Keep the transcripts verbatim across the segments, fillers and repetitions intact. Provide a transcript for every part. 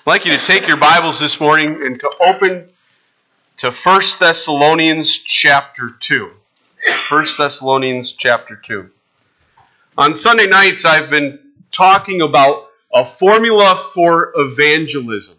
I'd like you to take your Bibles this morning and to open to First Thessalonians chapter two. First Thessalonians chapter two. On Sunday nights, I've been talking about a formula for evangelism.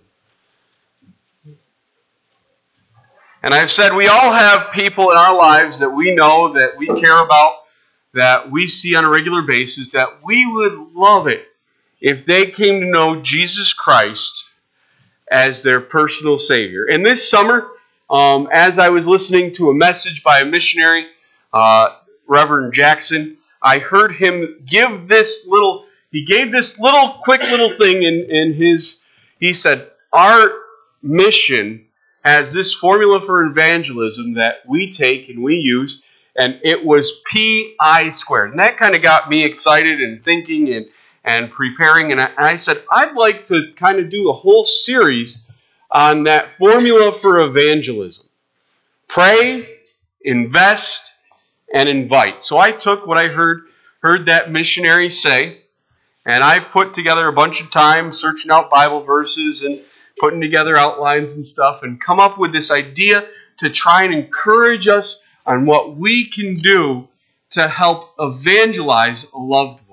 And I've said we all have people in our lives that we know, that we care about, that we see on a regular basis, that we would love it if they came to know Jesus Christ as their personal Savior. And this summer, um, as I was listening to a message by a missionary, uh, Reverend Jackson, I heard him give this little, he gave this little, quick little thing in, in his, he said, our mission has this formula for evangelism that we take and we use, and it was P I squared. And that kind of got me excited and thinking and and preparing, and I, and I said, I'd like to kind of do a whole series on that formula for evangelism. Pray, invest, and invite. So I took what I heard, heard that missionary say, and I've put together a bunch of time searching out Bible verses and putting together outlines and stuff, and come up with this idea to try and encourage us on what we can do to help evangelize a loved one.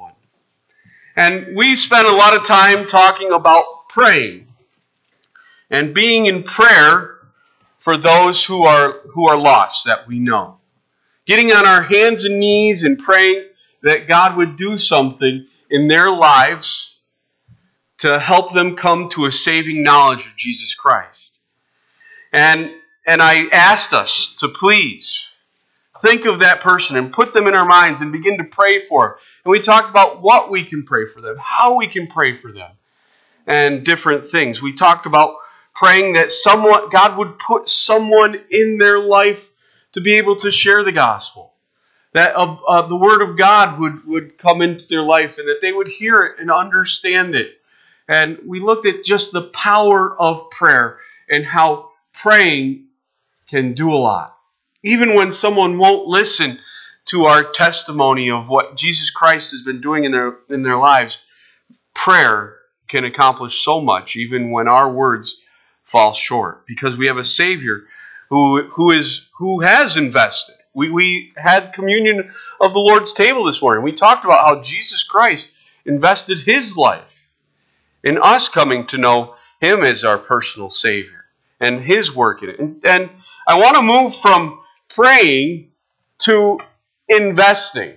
And we spent a lot of time talking about praying and being in prayer for those who are who are lost that we know. Getting on our hands and knees and praying that God would do something in their lives to help them come to a saving knowledge of Jesus Christ. And, and I asked us to please think of that person and put them in our minds and begin to pray for them. And we talked about what we can pray for them, how we can pray for them, and different things. We talked about praying that someone, God would put someone in their life to be able to share the gospel. That uh, uh, the Word of God would, would come into their life and that they would hear it and understand it. And we looked at just the power of prayer and how praying can do a lot. Even when someone won't listen to our testimony of what Jesus Christ has been doing in their in their lives, prayer can accomplish so much, even when our words fall short, because we have a Savior who who is who has invested. We we had communion of the Lord's table this morning. We talked about how Jesus Christ invested His life in us coming to know Him as our personal Savior and His work in it. And, and I want to move from praying to investing.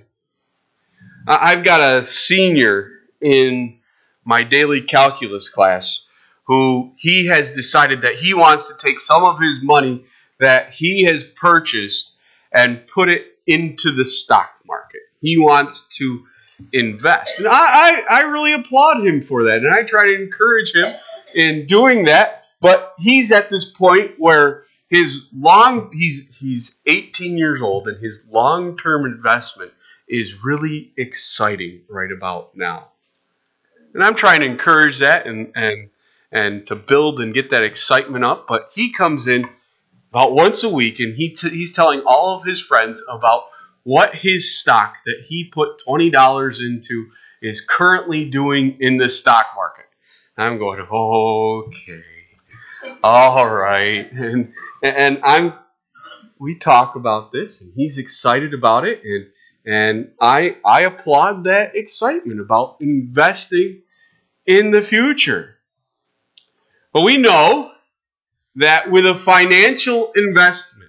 I've got a senior in my daily calculus class who he has decided that he wants to take some of his money that he has purchased and put it into the stock market. He wants to invest. And I, I, I really applaud him for that. And I try to encourage him in doing that. But he's at this point where His long he's he's eighteen years old, and his long-term investment is really exciting right about now. And I'm trying to encourage that and and and to build and get that excitement up. But he comes in about once a week, and he t- he's telling all of his friends about what his stock that he put twenty dollars into is currently doing in the stock market. And I'm going, okay, all right, and. And I'm, we talk about this, and he's excited about it, and and I I applaud that excitement about investing in the future. But we know that with a financial investment,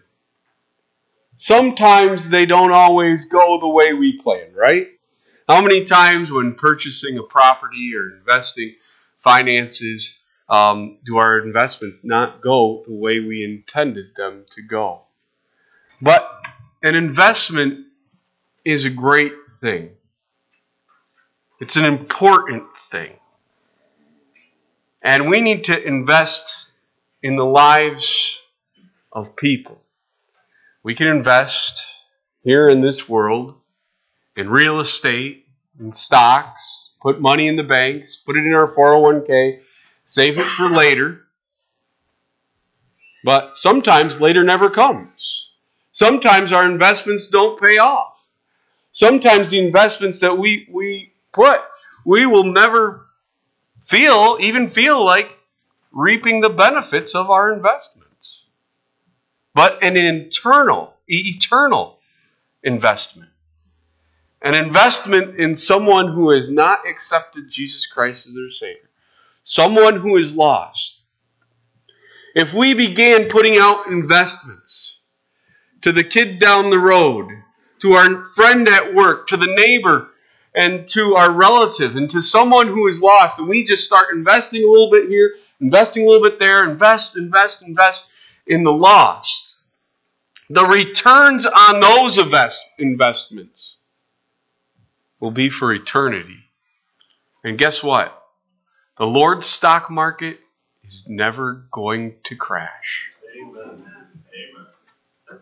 sometimes they don't always go the way we plan, right? How many times when purchasing a property or investing finances, Um, do our investments not go the way we intended them to go? But an investment is a great thing. It's an important thing. And we need to invest in the lives of people. We can invest here in this world in real estate, in stocks, put money in the banks, put it in our four oh one k, save it for later. But sometimes later never comes. Sometimes our investments don't pay off. Sometimes the investments that we, we put, we will never feel, even feel like reaping the benefits of our investments, but an internal, eternal investment. An investment in someone who has not accepted Jesus Christ as their Savior. Someone who is lost. If we began putting out investments to the kid down the road, to our friend at work, to the neighbor, and to our relative, and to someone who is lost, and we just start investing a little bit here, investing a little bit there, invest, invest, invest in the lost, the returns on those invest- investments will be for eternity. And guess what? The Lord's stock market is never going to crash. Amen. Amen.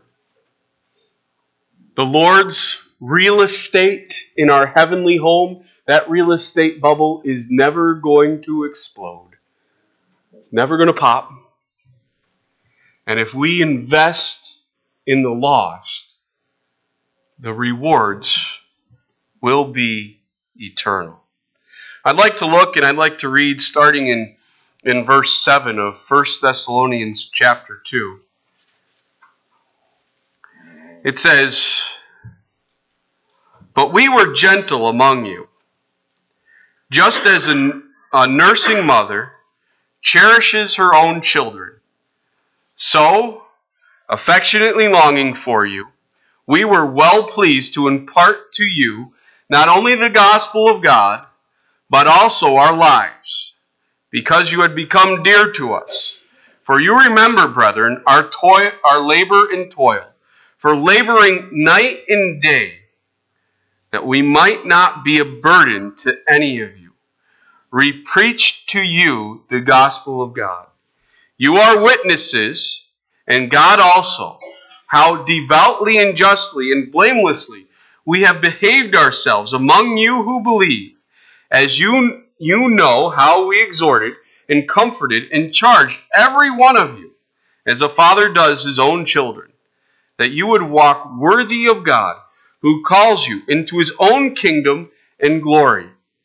The Lord's real estate in our heavenly home, that real estate bubble is never going to explode. It's never going to pop. And if we invest in the lost, the rewards will be eternal. I'd like to look and I'd like to read starting in, in verse seven of First Thessalonians chapter two. It says, "But we were gentle among you, just as a, a nursing mother cherishes her own children. So, affectionately longing for you, we were well pleased to impart to you not only the gospel of God, but also our lives, because you had become dear to us. For you remember, brethren, our toil, our labor and toil, for laboring night and day, that we might not be a burden to any of you. We preached to you the gospel of God. You are witnesses, and God also, how devoutly and justly and blamelessly we have behaved ourselves among you who believe, as you, you know how we exhorted and comforted and charged every one of you, as a father does his own children, that you would walk worthy of God, who calls you into his own kingdom and glory.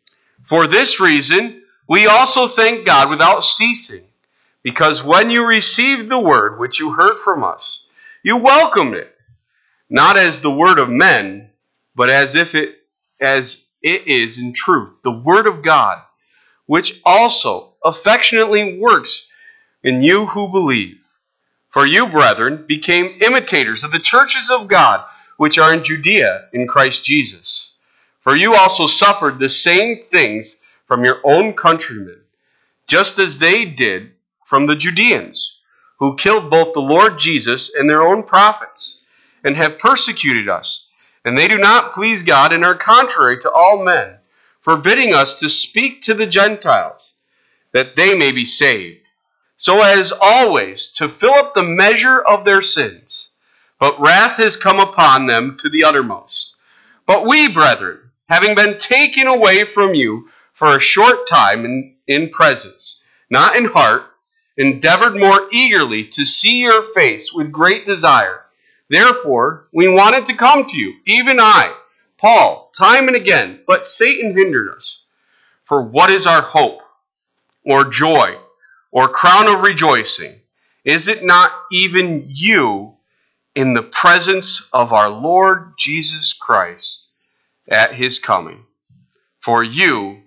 For this reason, we also thank God without ceasing, because when you received the word which you heard from us, you welcomed it, not as the word of men, but as if it as it is in truth, the word of God, which also affectionately works in you who believe. For you, brethren, became imitators of the churches of God, which are in Judea in Christ Jesus. For you also suffered the same things from your own countrymen, just as they did from the Judeans, who killed both the Lord Jesus and their own prophets, and have persecuted us. And they do not please God and are contrary to all men, forbidding us to speak to the Gentiles, that they may be saved, so as always to fill up the measure of their sins. But wrath has come upon them to the uttermost. But we, brethren, having been taken away from you for a short time in, in presence, not in heart, endeavored more eagerly to see your face with great desire. Therefore, we wanted to come to you, even I, Paul, time and again, but Satan hindered us. For what is our hope, or joy, or crown of rejoicing? Is it not even you in the presence of our Lord Jesus Christ at his coming? For you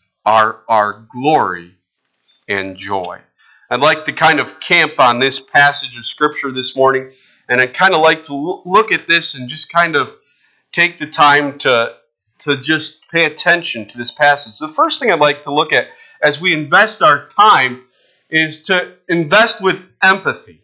are our glory and joy." I'd like to kind of camp on this passage of Scripture this morning, and I'd kind of like to look at this and just kind of take the time to, to just pay attention to this passage. The first thing I'd like to look at as we invest our time is to invest with empathy.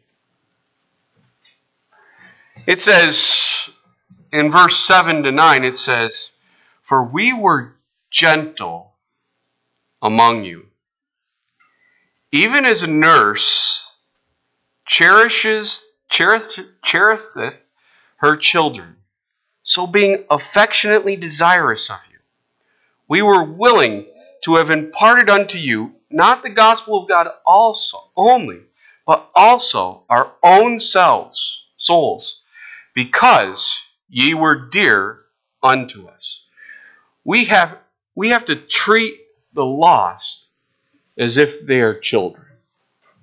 It says in verse seven to nine, it says, "For we were gentle among you, even as a nurse cherishes, cherith, cherisheth her children, so being affectionately desirous of you, we were willing to have imparted unto you not the gospel of God also only, but also our own selves, souls, because ye were dear unto us." We have we have to treat the lost as if they are children.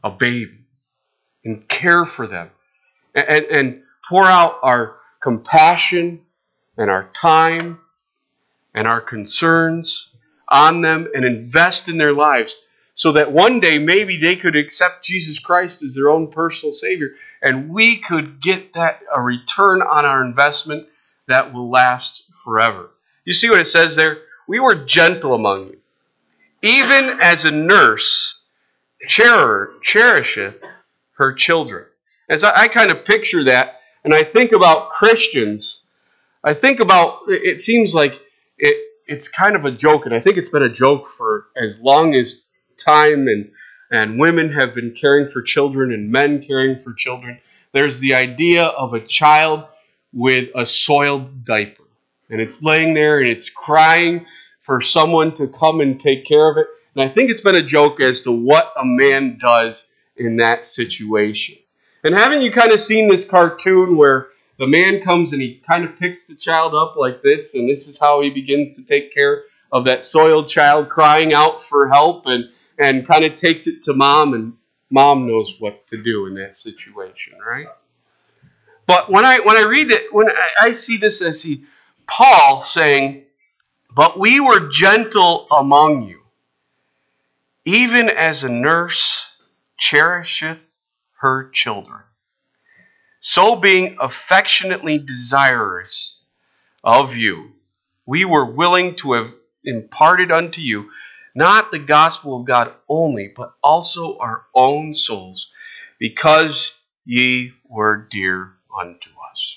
a baby and care for them and, and, and pour out our compassion and our time and our concerns on them and invest in their lives so that one day maybe they could accept Jesus Christ as their own personal Savior and we could get that a return on our investment that will last forever. You see what it says there? We were gentle among you, even as a nurse cher- cherisheth her children. As I, I kind of picture that and I think about Christians, I think about, it seems like it, it's kind of a joke, and I think it's been a joke for as long as time and, and women have been caring for children and men caring for children. There's the idea of a child with a soiled diaper, and it's laying there and it's crying for someone to come and take care of it. And I think it's been a joke as to what a man does in that situation. And haven't you kind of seen this cartoon where the man comes and he kind of picks the child up like this, and this is how he begins to take care of that soiled child crying out for help, and, and kind of takes it to mom, and mom knows what to do in that situation, right? But when I when I read it, when I, I see this, I see Paul saying, "But we were gentle among you, even as a nurse cherisheth her children, so being affectionately desirous of you, we were willing to have imparted unto you not the gospel of God only, but also our own souls, because ye were dear unto us."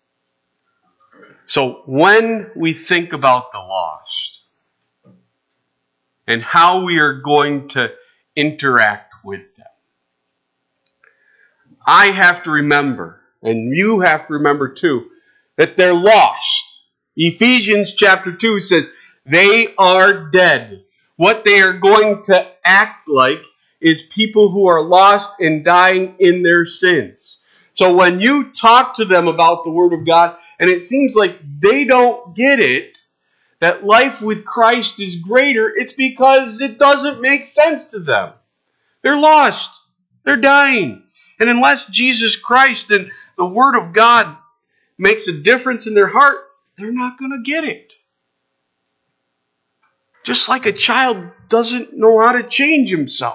So when we think about the lost and how we are going to interact with them, I have to remember, and you have to remember too, that they're lost. Ephesians chapter two says they are dead. What they are going to act like is people who are lost and dying in their sins. So when you talk to them about the Word of God, and it seems like they don't get it, that life with Christ is greater, it's because it doesn't make sense to them. They're lost. They're dying. And unless Jesus Christ and the Word of God makes a difference in their heart, they're not going to get it. Just like a child doesn't know how to change himself.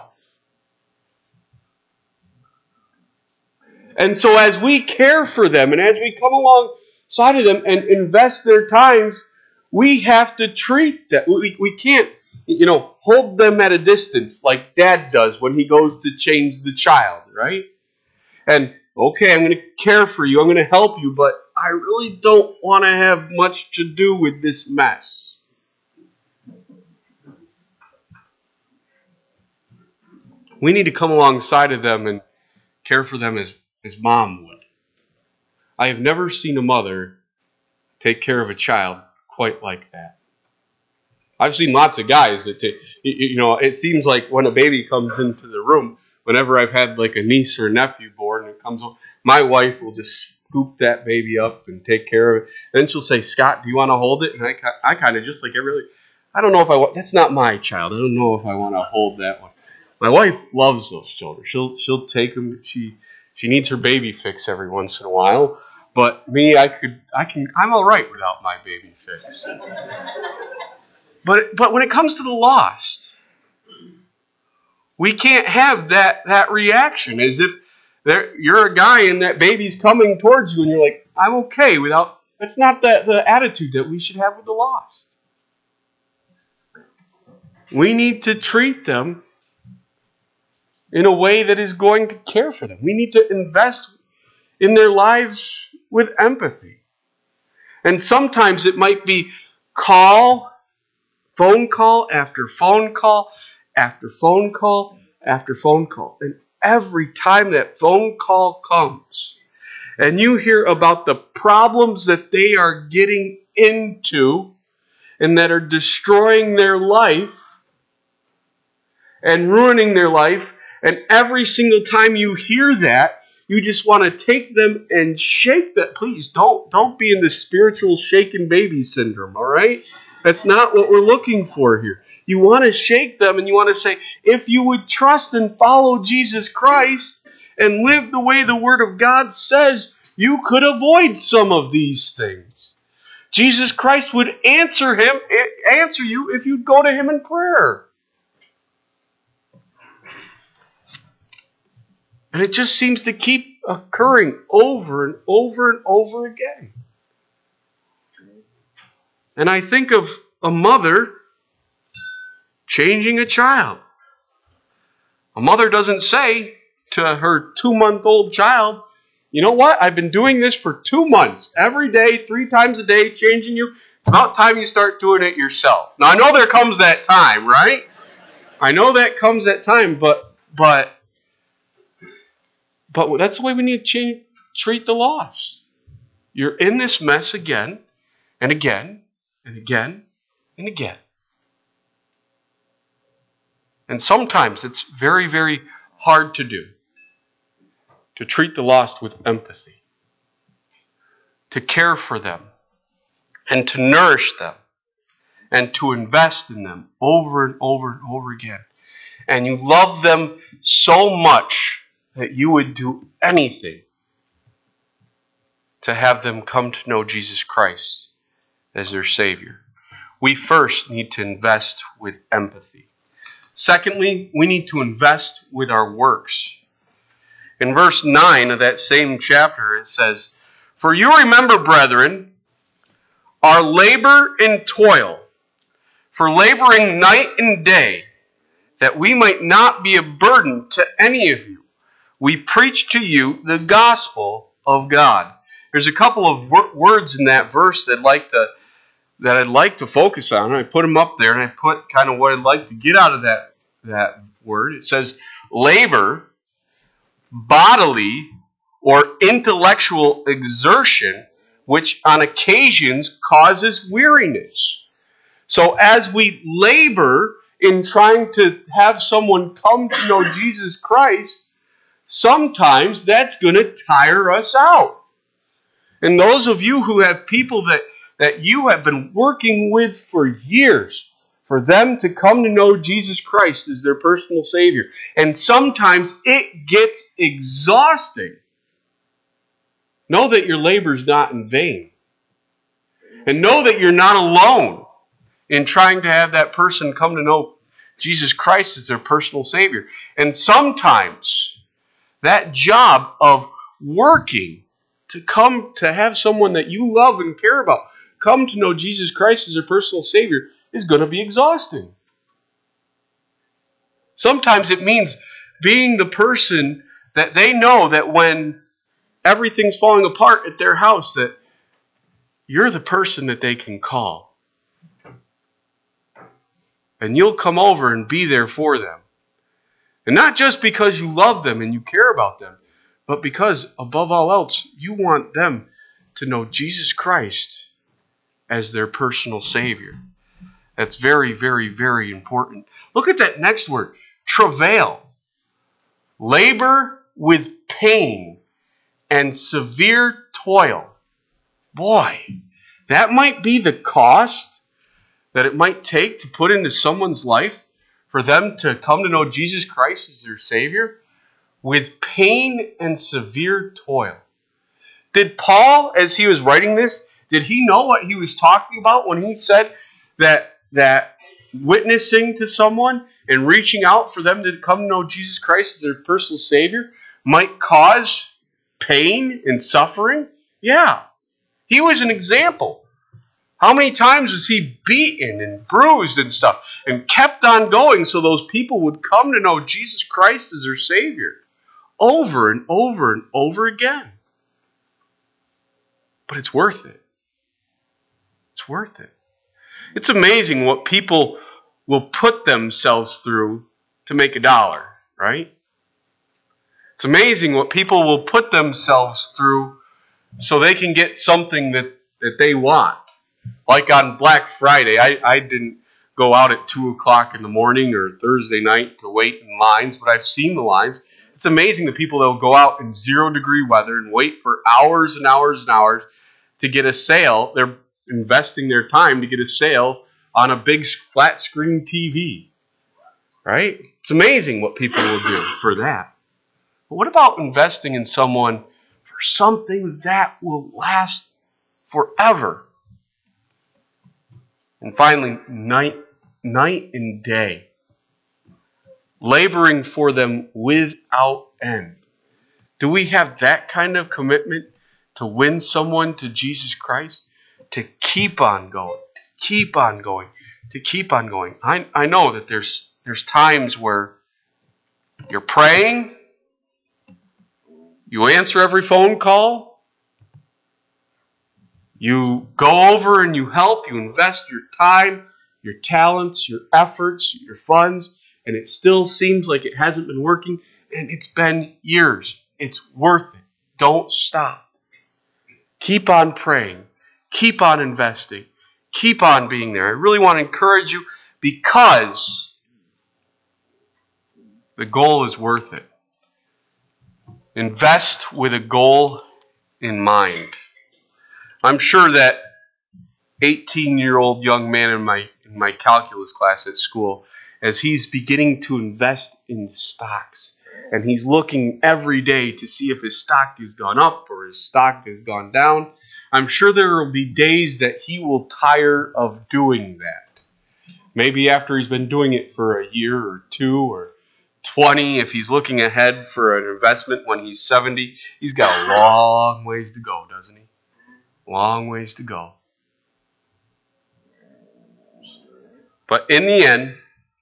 And so as we care for them and as we come alongside of them and invest their times, we have to treat them. We, we can't, you know, hold them at a distance like Dad does when he goes to change the child, right? And, okay, I'm going to care for you, I'm going to help you, but I really don't want to have much to do with this mess. We need to come alongside of them and care for them as, as mom would. I have never seen a mother take care of a child quite like that. I've seen lots of guys that take, you know, it seems like when a baby comes into the room, whenever I've had like a niece or a nephew born and it comes home, my wife will just scoop that baby up and take care of it. Then she'll say, "Scott, do you want to hold it?" And I, I kind of just like, I really, I don't know if I want, that's not my child. I don't know if I want to hold that one. My wife loves those children. She'll she'll take them. She she needs her baby fix every once in a while. But me, I could I can I'm all right without my baby fix. But but when it comes to the lost, we can't have that that reaction as if there, you're a guy and that baby's coming towards you and you're like, "I'm okay without." That's not the, the attitude that we should have with the lost. We need to treat them in a way that is going to care for them. We need to invest in their lives with empathy. And sometimes it might be call, phone call after phone call after phone call after phone call. And every time that phone call comes and you hear about the problems that they are getting into and that are destroying their life and ruining their life, and every single time you hear that, you just want to take them and shake that. Please don't don't be in the spiritual shaken baby syndrome, all right? That's not what we're looking for here. You want to shake them and you want to say, if you would trust and follow Jesus Christ and live the way the Word of God says, you could avoid some of these things. Jesus Christ would answer him, answer you if you'd go to him in prayer. And it just seems to keep occurring over and over and over again. And I think of a mother changing a child. A mother doesn't say to her two-month-old child, you know what? I've been doing this for two months. Every day, three times a day, changing you. It's about time you start doing it yourself. Now, I know there comes that time, right? I know that comes that time, but but but that's the way we need to change, treat the lost. You're in this mess again and again and again and again. And sometimes it's very, very hard to do. To treat the lost with empathy. To care for them. And to nourish them. And to invest in them over and over and over again. And you love them so much that you would do anything to have them come to know Jesus Christ as their Savior. We first need to invest with empathy. Secondly, we need to invest with our works. In verse nine of that same chapter, it says, for you remember, brethren, our labor and toil, for laboring night and day, that we might not be a burden to any of you. We preach to you the gospel of God. There's a couple of wor- words in that verse that I'd like to that I'd like to focus on. I put them up there, and I put kind of what I'd like to get out of that that word. It says labor, bodily or intellectual exertion, which on occasions causes weariness. So as we labor in trying to have someone come to know Jesus Christ, sometimes that's going to tire us out. And those of you who have people that, that you have been working with for years, for them to come to know Jesus Christ as their personal Savior. And sometimes it gets exhausting. Know that your labor is not in vain. And know that you're not alone in trying to have that person come to know Jesus Christ as their personal Savior. And sometimes that job of working to come to have someone that you love and care about come to know Jesus Christ as their personal Savior is going to be exhausting. Sometimes it means being the person that they know that when everything's falling apart at their house, that you're the person that they can call. And you'll come over and be there for them. And not just because you love them and you care about them, but because, above all else, you want them to know Jesus Christ as their personal Savior. That's very, very, very important. Look at that next word, travail. Labor with pain and severe toil. Boy, that might be the cost that it might take to put into someone's life for them to come to know Jesus Christ as their Savior, with pain and severe toil. Did Paul, as he was writing this, did he know what he was talking about when he said that that witnessing to someone and reaching out for them to come to know Jesus Christ as their personal Savior might cause pain and suffering? Yeah. He was an example. How many times was he beaten and bruised and stuff and kept on going so those people would come to know Jesus Christ as their Savior over and over and over again? But it's worth it. It's worth it. It's amazing what people will put themselves through to make a dollar, right? It's amazing what people will put themselves through so they can get something that, that they want. Like on Black Friday, I, I didn't go out at two o'clock in the morning or Thursday night to wait in lines, but I've seen the lines. It's amazing the people that will go out in zero degree weather and wait for hours and hours and hours to get a sale. They're investing their time to get a sale on a big flat screen T V. Right? It's amazing what people will do for that. But what about investing in someone for something that will last forever? And finally, night, night and day, laboring for them without end. Do we have that kind of commitment to win someone to Jesus Christ? To keep on going, to keep on going, to keep on going. I, I know that there's there's times where you're praying, you answer every phone call, you go over and you help, you invest your time, your talents, your efforts, your funds, and it still seems like it hasn't been working, and it's been years. It's worth it. Don't stop. Keep on praying. Keep on investing. Keep on being there. I really want to encourage you because the goal is worth it. Invest with a goal in mind. I'm sure that eighteen-year-old young man in my in my calculus class at school, as he's beginning to invest in stocks, and he's looking every day to see if his stock has gone up or his stock has gone down, I'm sure there will be days that he will tire of doing that. Maybe after he's been doing it for a year or two or twenty, if he's looking ahead for an investment when he's seventy, he's got a long ways to go, doesn't he? Long ways to go. But in the end,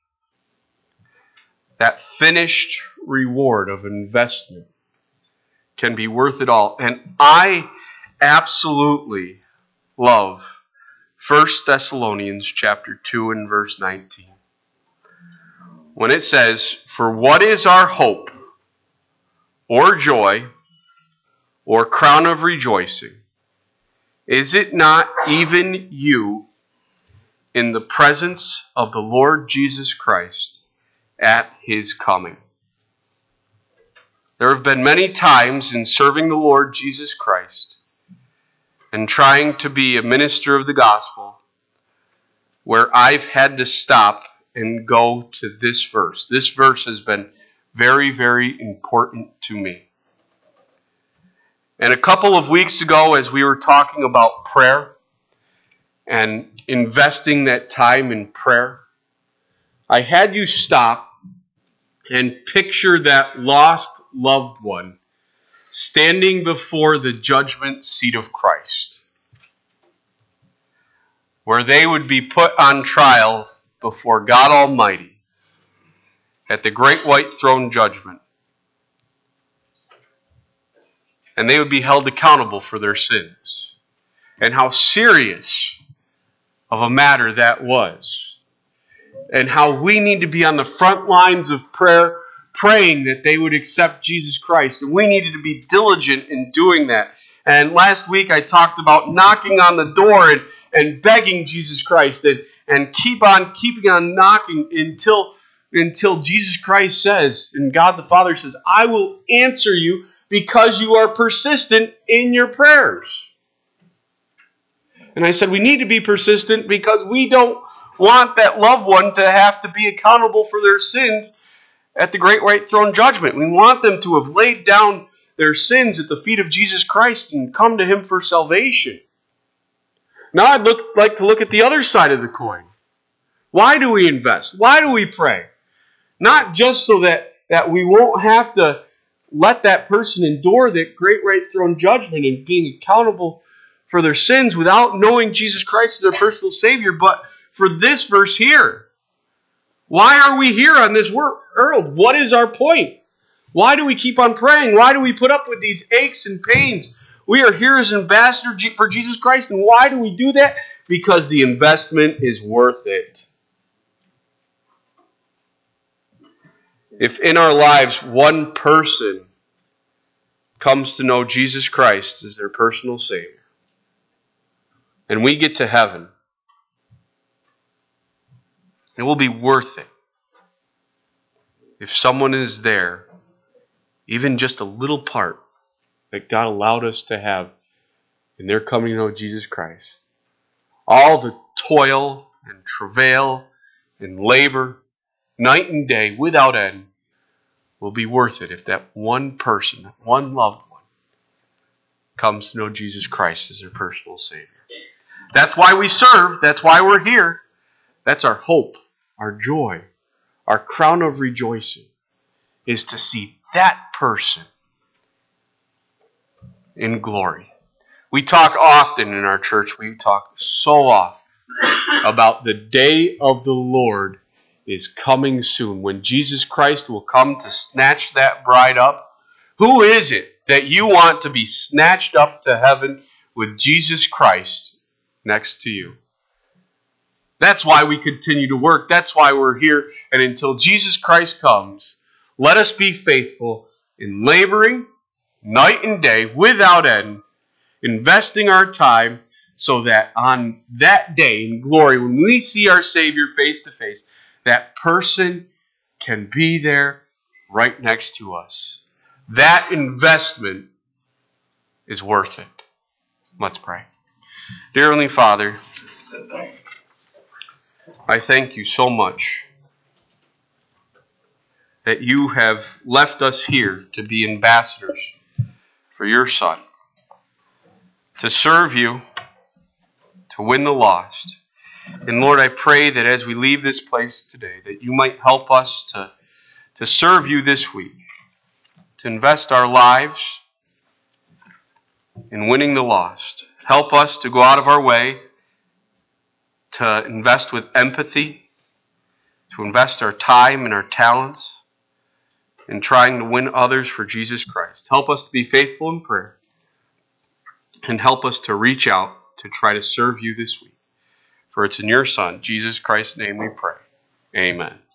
that finished reward of investment can be worth it all. And I absolutely love First Thessalonians chapter two and verse nineteen. When it says, "For what is our hope, or joy, or crown of rejoicing? Is it not even you in the presence of the Lord Jesus Christ at his coming?" There have been many times in serving the Lord Jesus Christ and trying to be a minister of the gospel where I've had to stop and go to this verse. This verse has been very, very important to me. And a couple of weeks ago, as we were talking about prayer and investing that time in prayer, I had you stop and picture that lost loved one standing before the judgment seat of Christ, where they would be put on trial before God Almighty at the great white throne judgment. And they would be held accountable for their sins. And how serious of a matter that was. And how we need to be on the front lines of prayer, praying that they would accept Jesus Christ. And we needed to be diligent in doing that. And last week I talked about knocking on the door and, and begging Jesus Christ and, and keep on keeping on knocking until, until Jesus Christ says, and God the Father says, "I will answer you because you are persistent in your prayers." And I said we need to be persistent because we don't want that loved one to have to be accountable for their sins at the great white throne judgment. We want them to have laid down their sins at the feet of Jesus Christ and come to him for salvation. Now I'd look, like to look at the other side of the coin. Why do we invest? Why do we pray? Not just so that, that we won't have to let that person endure that great white throne judgment and being accountable for their sins without knowing Jesus Christ as their personal Savior, but for this verse here. Why are we here on this world? What is our point? Why do we keep on praying? Why do we put up with these aches and pains? We are here as ambassadors for Jesus Christ, and why do we do that? Because the investment is worth it. If in our lives one person comes to know Jesus Christ as their personal Savior, and we get to heaven, it will be worth it if someone is there, even just a little part that God allowed us to have in their coming to know Jesus Christ. All the toil, and travail and labor, night and day, without end, will be worth it if that one person, that one loved one, comes to know Jesus Christ as their personal Savior. That's why we serve. That's why we're here. That's our hope, our joy, our crown of rejoicing, is to see that person in glory. We talk often in our church, we talk so often about the day of the Lord is coming soon, when Jesus Christ will come to snatch that bride up. Who is it that you want to be snatched up to heaven with Jesus Christ next to you? That's why we continue to work. That's why we're here. And until Jesus Christ comes, let us be faithful in laboring night and day without end, investing our time so that on that day in glory, when we see our Savior face to face, that person can be there right next to us. That investment is worth it. Let's pray. Dear Heavenly Father, I thank you so much that you have left us here to be ambassadors for your Son, to serve you, to win the lost. And Lord, I pray that as we leave this place today, that you might help us to, to serve you this week, to invest our lives in winning the lost. Help us to go out of our way to invest with empathy, to invest our time and our talents in trying to win others for Jesus Christ. Help us to be faithful in prayer, and help us to reach out to try to serve you this week. For it's in your Son, Jesus Christ's name, we pray. Amen.